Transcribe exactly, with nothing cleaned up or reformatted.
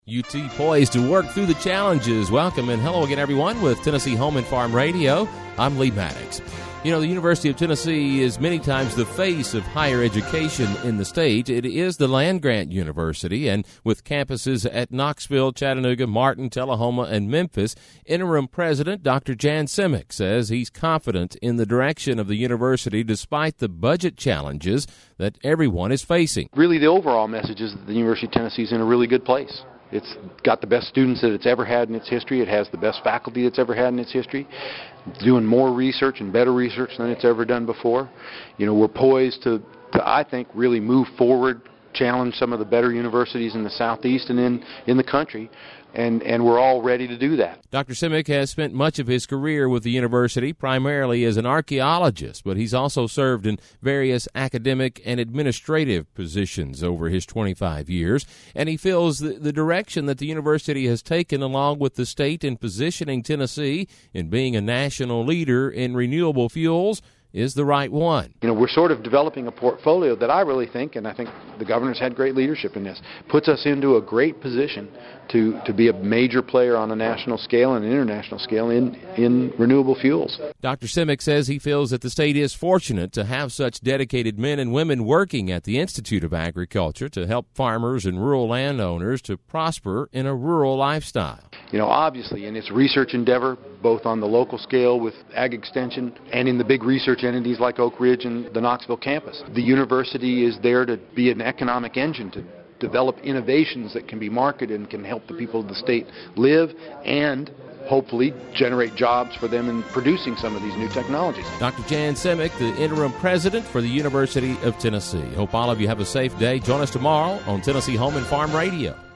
U T poised to work through the challenges. Welcome and hello again, everyone, with Tennessee Home and Farm Radio. I'm Lee Maddox. You know, the University of Tennessee is many times the face of higher education in the state. It is the land-grant university, and with campuses at Knoxville, Chattanooga, Martin, Tullahoma, and Memphis, interim president Doctor Jan Simic says he's confident in the direction of the university despite the budget challenges that everyone is facing. Really, the overall message is that the University of Tennessee is in a really good place. It's got the best students that it's ever had in its history. It has the best faculty it's ever had in its history. It's doing more research and better research than it's ever done before. You know, we're poised to, to I think, really move forward, challenge some of the better universities in the Southeast and in, in the country, and, and we're all ready to do that. Doctor Simic has spent much of his career with the university, primarily as an archaeologist, but he's also served in various academic and administrative positions over his twenty-five years, and he feels the, the direction that the university has taken along with the state in positioning Tennessee in being a national leader in renewable fuels is the right one. You know, we're sort of developing a portfolio that I really think, and I think the governor's had great leadership in this, puts us into a great position to, to be a major player on a national scale and an international scale in, in renewable fuels. Doctor Simic says he feels that the state is fortunate to have such dedicated men and women working at the Institute of Agriculture to help farmers and rural landowners to prosper in a rural lifestyle. You know, obviously in its research endeavor, both on the local scale with Ag Extension and in the big research entities like Oak Ridge and the Knoxville campus, the university is there to be an economic engine to develop innovations that can be marketed and can help the people of the state live and hopefully generate jobs for them in producing some of these new technologies. Doctor Jan Simic, the interim president for the University of Tennessee. Hope all of you have a safe day. Join us tomorrow on Tennessee Home and Farm Radio.